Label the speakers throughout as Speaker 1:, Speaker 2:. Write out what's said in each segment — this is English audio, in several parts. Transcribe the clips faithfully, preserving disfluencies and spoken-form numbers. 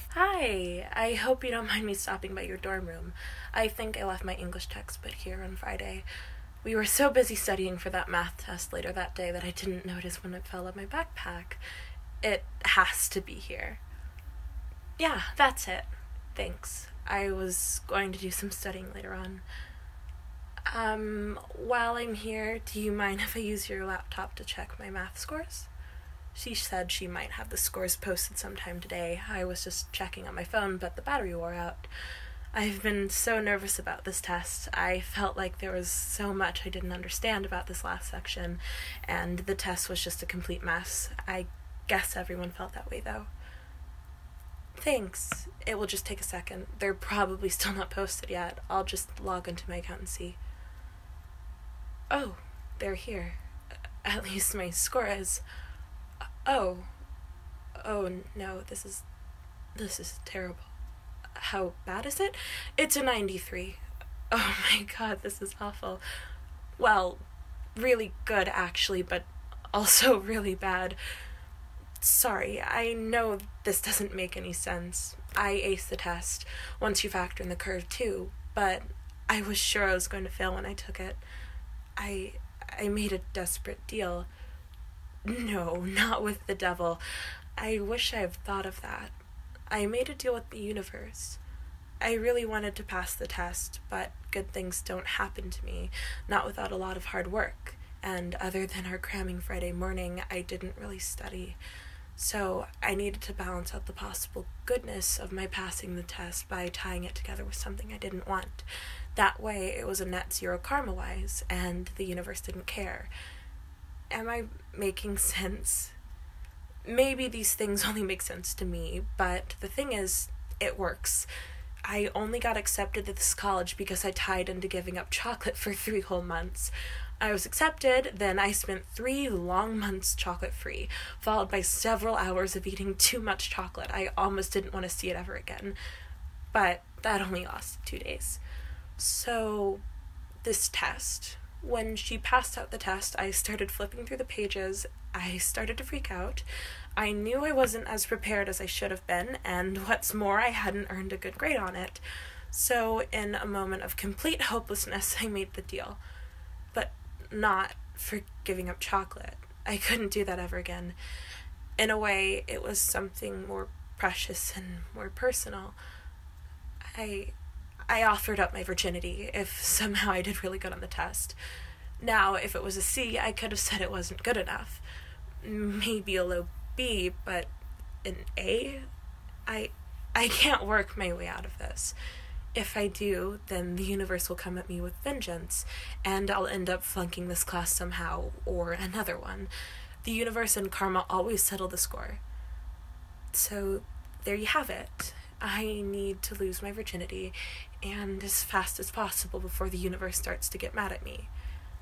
Speaker 1: Hi, I hope you don't mind me stopping by your dorm room. I think I left my English textbook here on Friday. We were so busy studying for that math test later that day that I didn't notice when it fell out of my backpack. It has to be here. Yeah, that's it. Thanks. I was going to do some studying later on. Um, while I'm here, do you mind if I use your laptop to check my math scores? She said she might have the scores posted sometime today. I was just checking on my phone, but the battery wore out. I've been so nervous about this test. I felt like there was so much I didn't understand about this last section, and the test was just a complete mess. I guess everyone felt that way, though. Thanks. It will just take a second. They're probably still not posted yet. I'll just log into my account and see. Oh, they're here. At least my score is... Oh. Oh, no, this is... This is terrible. How bad is it? It's a ninety-three. Oh my god, this is awful. Well, really good, actually, but also really bad. Sorry, I know this doesn't make any sense. I aced the test, once you factor in the curve too, but I was sure I was going to fail when I took it. I... I made a desperate deal. No, not with the devil. I wish I had thought of that. I made a deal with the universe. I really wanted to pass the test, but good things don't happen to me, not without a lot of hard work. And other than our cramming Friday morning, I didn't really study. So I needed to balance out the possible goodness of my passing the test by tying it together with something I didn't want. That way it was a net zero karma-wise, and the universe didn't care. Am I making sense? Maybe these things only make sense to me, but the thing is, it works. I only got accepted to this college because I tied into giving up chocolate for three whole months. I was accepted, then I spent three long months chocolate-free, followed by several hours of eating too much chocolate. I almost didn't want to see it ever again. But that only lasted two days. So, this test... When she passed out the test, I started flipping through the pages. I started to freak out. I knew I wasn't as prepared as I should have been, and what's more, I hadn't earned a good grade on it. So, in a moment of complete hopelessness, I made the deal. But not for giving up chocolate. I couldn't do that ever again. In a way, it was something more precious and more personal. I... I offered up my virginity if somehow I did really good on the test. Now, if it was a C, I could have said it wasn't good enough. Maybe a low B, but an A? I I can't work my way out of this. If I do, then the universe will come at me with vengeance, and I'll end up flunking this class somehow, or another one. The universe and karma always settle the score. So, there you have it. I need to lose my virginity, and as fast as possible before the universe starts to get mad at me.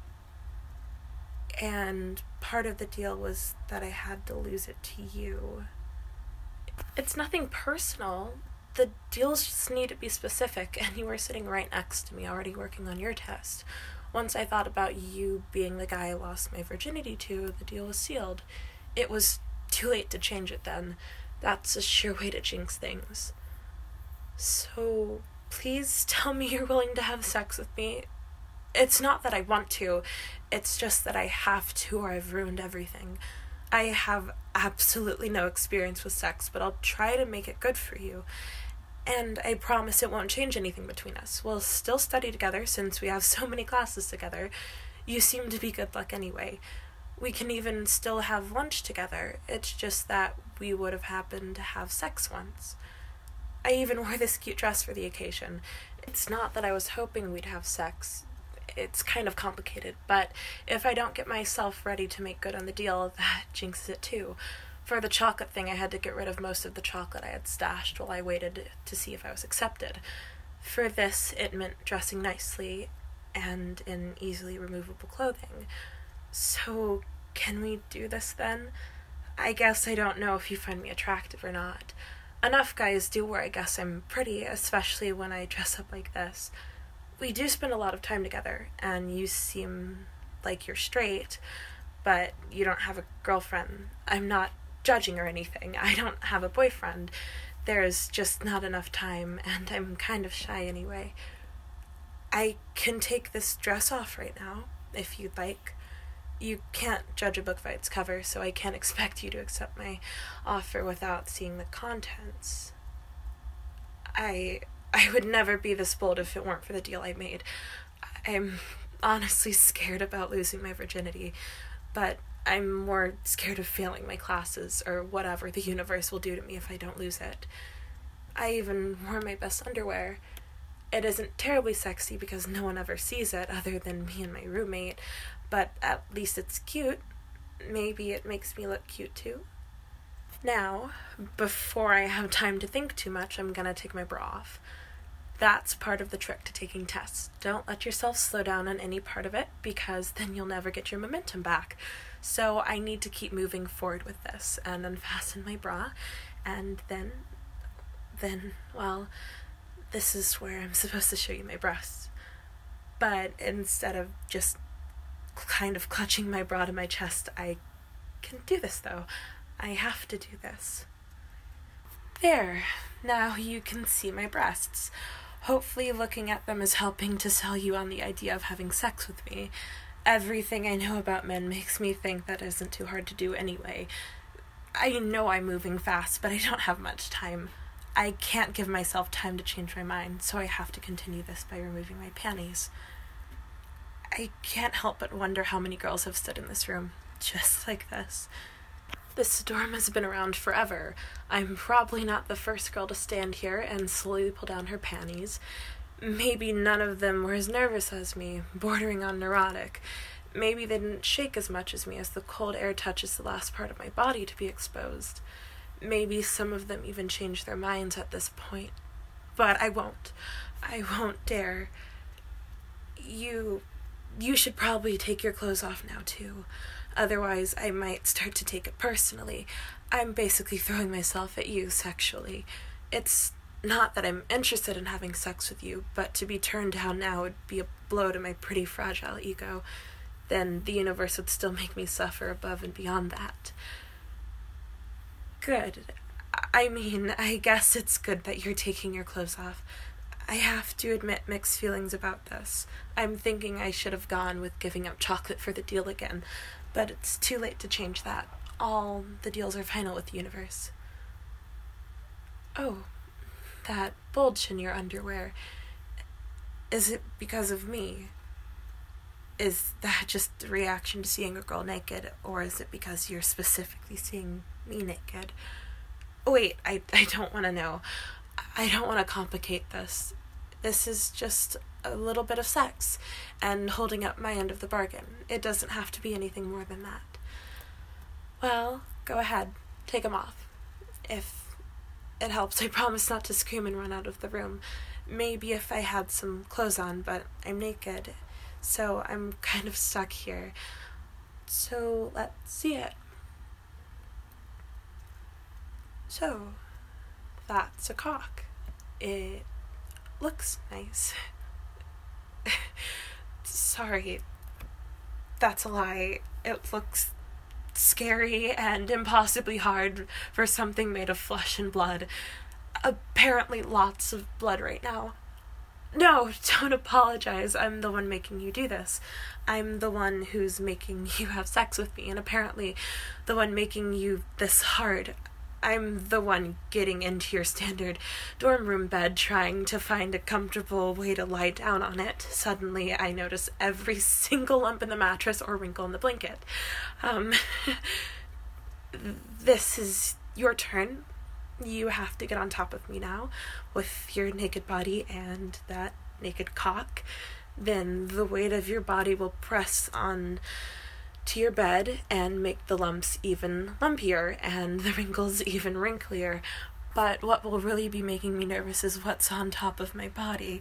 Speaker 1: And part of the deal was that I had to lose it to you. It's nothing personal. The deals just need to be specific, and you were sitting right next to me already working on your test. Once I thought about you being the guy I lost my virginity to, the deal was sealed. It was too late to change it then. That's a sure way to jinx things. So, please tell me you're willing to have sex with me. It's not that I want to, it's just that I have to or I've ruined everything. I have absolutely no experience with sex, but I'll try to make it good for you. And I promise it won't change anything between us. We'll still study together since we have so many classes together. You seem to be good luck anyway. We can even still have lunch together. It's just that we would have happened to have sex once. I even wore this cute dress for the occasion. It's not that I was hoping we'd have sex. It's kind of complicated, but if I don't get myself ready to make good on the deal, that jinxes it too. For the chocolate thing, I had to get rid of most of the chocolate I had stashed while I waited to see if I was accepted. For this, it meant dressing nicely and in easily removable clothing. So, can we do this then? I guess I don't know if you find me attractive or not. Enough guys do where I guess I'm pretty, especially when I dress up like this. We do spend a lot of time together, and you seem like you're straight, but you don't have a girlfriend. I'm not judging or anything. I don't have a boyfriend. There's just not enough time, and I'm kind of shy anyway. I can take this dress off right now, if you'd like. You can't judge a book by its cover, so I can't expect you to accept my offer without seeing the contents. I I would never be this bold if it weren't for the deal I made. I'm honestly scared about losing my virginity, but I'm more scared of failing my classes or whatever the universe will do to me if I don't lose it. I even wore my best underwear. It isn't terribly sexy because no one ever sees it other than me and my roommate, but at least it's cute. Maybe it makes me look cute too. Now, before I have time to think too much, I'm gonna take my bra off. That's part of the trick to taking tests. Don't let yourself slow down on any part of it, because then you'll never get your momentum back. So I need to keep moving forward with this and unfasten my bra, and then, then, well, this is where I'm supposed to show you my breasts. But instead of just kind of clutching my bra to my chest, I can do this though. I have to do this. There, now you can see my breasts. Hopefully looking at them is helping to sell you on the idea of having sex with me. Everything I know about men makes me think that isn't too hard to do anyway. I know I'm moving fast, but I don't have much time. I can't give myself time to change my mind, so I have to continue this by removing my panties. I can't help but wonder how many girls have stood in this room, just like this. This dorm has been around forever. I'm probably not the first girl to stand here and slowly pull down her panties. Maybe none of them were as nervous as me, bordering on neurotic. Maybe they didn't shake as much as me as the cold air touches the last part of my body to be exposed. Maybe some of them even changed their minds at this point. But I won't. I won't dare. You... you should probably take your clothes off now, too. Otherwise, I might start to take it personally. I'm basically throwing myself at you sexually. It's not that I'm interested in having sex with you, but to be turned down now would be a blow to my pretty fragile ego. Then the universe would still make me suffer above and beyond that. Good. I mean, I guess it's good that you're taking your clothes off. I have to admit mixed feelings about this. I'm thinking I should have gone with giving up chocolate for the deal again, but it's too late to change that. All the deals are final with the universe. Oh, that bulge in your underwear. Is it because of me? Is that just a reaction to seeing a girl naked, or is it because you're specifically seeing me naked? Wait, I, I don't want to know. I don't want to complicate this. This is just a little bit of sex and holding up my end of the bargain. It doesn't have to be anything more than that. Well, go ahead. Take them off. If it helps, I promise not to scream and run out of the room. Maybe if I had some clothes on, but I'm naked, so I'm kind of stuck here. So let's see it. So, that's a cock. It looks nice. Sorry, that's a lie. It looks scary and impossibly hard for something made of flesh and blood. Apparently lots of blood right now. No, don't apologize. I'm the one making you do this. I'm the one who's making you have sex with me, and apparently the one making you this hard. I'm the one getting into your standard dorm room bed, trying to find a comfortable way to lie down on it. Suddenly, I notice every single lump in the mattress or wrinkle in the blanket. Um, this is your turn. You have to get on top of me now, with your naked body and that naked cock. Then the weight of your body will press on to your bed and make the lumps even lumpier and the wrinkles even wrinklier. But what will really be making me nervous is what's on top of my body.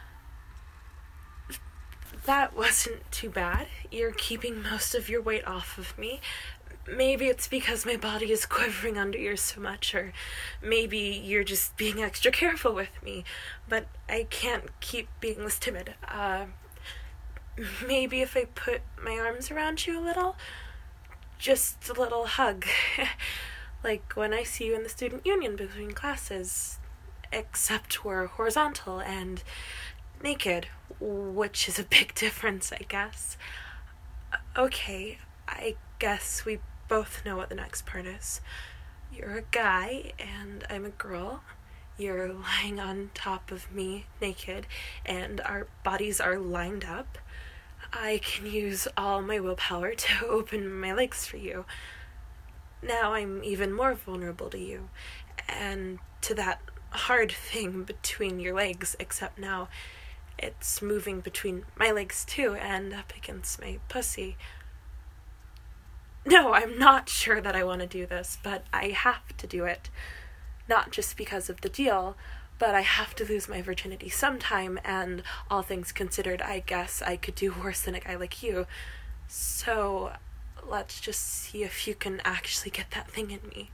Speaker 1: That wasn't too bad. You're keeping most of your weight off of me. Maybe it's because my body is quivering under yours so much, or maybe you're just being extra careful with me, but I can't keep being this timid. Uh, maybe if I put my arms around you a little? Just a little hug. Like when I see you in the student union between classes, except we're horizontal and naked, which is a big difference, I guess. Okay, I guess we both know what the next part is. You're a guy, and I'm a girl. You're lying on top of me, naked, and our bodies are lined up. I can use all my willpower to open my legs for you. Now I'm even more vulnerable to you, and to that hard thing between your legs, except now it's moving between my legs too, and up against my pussy. No, I'm not sure that I want to do this, but I have to do it. Not just because of the deal, but I have to lose my virginity sometime, and all things considered, I guess I could do worse than a guy like you. So, let's just see if you can actually get that thing in me.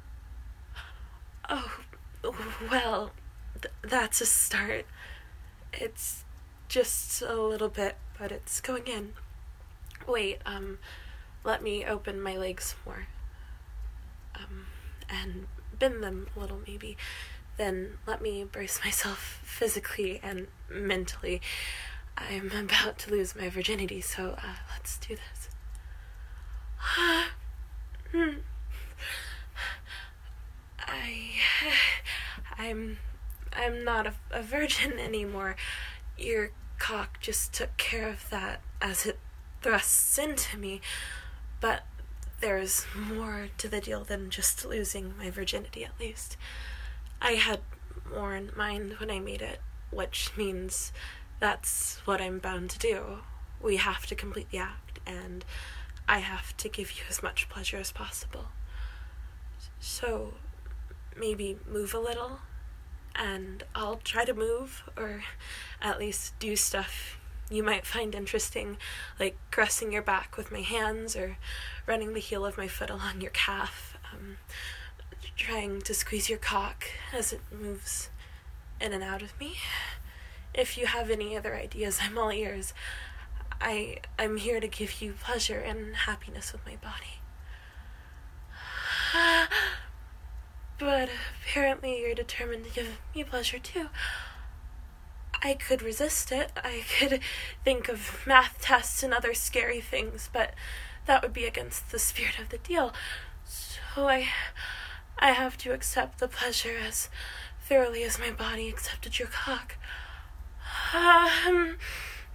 Speaker 1: Oh, well, th- that's a start. It's just a little bit, but it's going in. Wait, um, let me open my legs more. Um, and bend them a little, maybe. Then let me brace myself physically and mentally. I'm about to lose my virginity, so uh, let's do this. I, I'm, I'm not a, a virgin anymore. Your cock just took care of that as it thrusts into me, but there's more to the deal than just losing my virginity, at least. I had more in mind when I made it, which means that's what I'm bound to do. We have to complete the act, and I have to give you as much pleasure as possible. So, maybe move a little, and I'll try to move, or at least do stuff you might find interesting, like caressing your back with my hands, or running the heel of my foot along your calf, um, trying to squeeze your cock as it moves in and out of me. If you have any other ideas, I'm all ears. I, I'm here to give you pleasure and happiness with my body. But apparently you're determined to give me pleasure too. I could resist it. I could think of math tests and other scary things, but that would be against the spirit of the deal. So I, I have to accept the pleasure as thoroughly as my body accepted your cock. Um,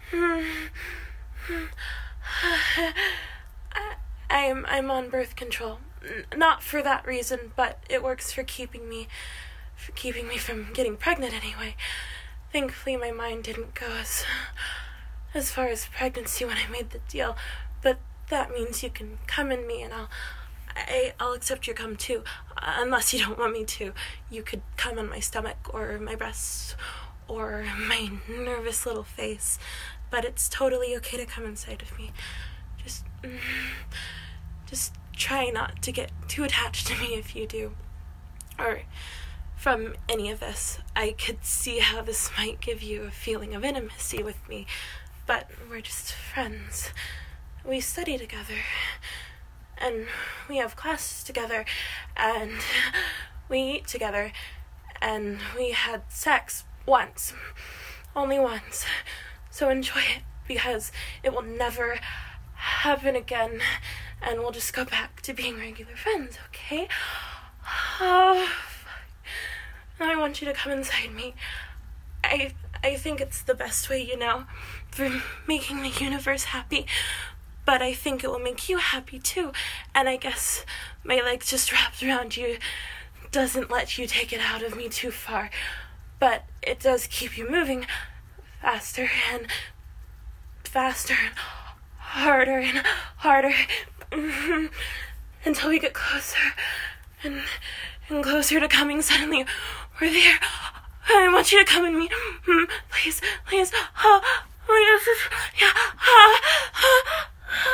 Speaker 1: I, I'm I'm on birth control. N- not for that reason, but it works for keeping me, for keeping me from getting pregnant anyway. Thankfully, my mind didn't go as, as far as pregnancy when I made the deal, but that means you can come in me and I'll, I, I'll accept your cum too, unless you don't want me to. You could come on my stomach or my breasts or my nervous little face, but it's totally okay to come inside of me. Just, just try not to get too attached to me if you do, or from any of this. I could see how this might give you a feeling of intimacy with me, but we're just friends. We study together, and we have classes together, and we eat together, and we had sex once. Only once. So enjoy it, because it will never happen again, and we'll just go back to being regular friends, okay? Oh, I want you to come inside me. I I think it's the best way, you know, for making the universe happy. But I think it will make you happy too. And I guess my legs just wrapped around you doesn't let you take it out of me too far. But it does keep you moving faster and faster and harder and harder until we get closer and and closer to coming. Suddenly we're there. I want you to come in me. Please, please. Oh, oh yes. Yeah. Oh, oh,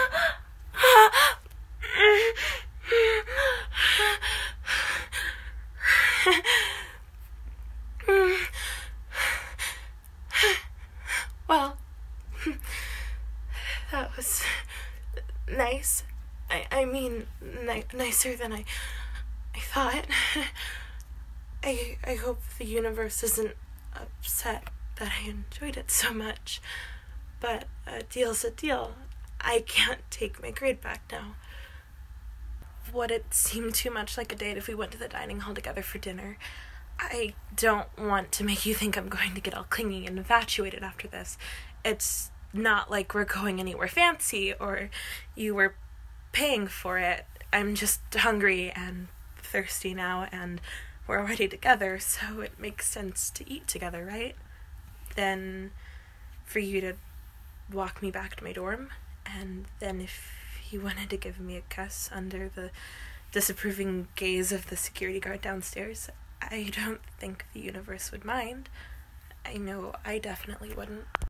Speaker 1: oh. Well, that was nice. I, I mean, ni- nicer than I thought. I, I hope the universe isn't upset that I enjoyed it so much. But a deal's a deal. I can't take my grade back now. Would it seem too much like a date if we went to the dining hall together for dinner? I don't want to make you think I'm going to get all clingy and infatuated after this. It's not like we're going anywhere fancy or you were paying for it. I'm just hungry and thirsty now, and we're already together, so it makes sense to eat together, right? Then for you to walk me back to my dorm, and then if you wanted to give me a kiss under the disapproving gaze of the security guard downstairs, I don't think the universe would mind. I know I definitely wouldn't.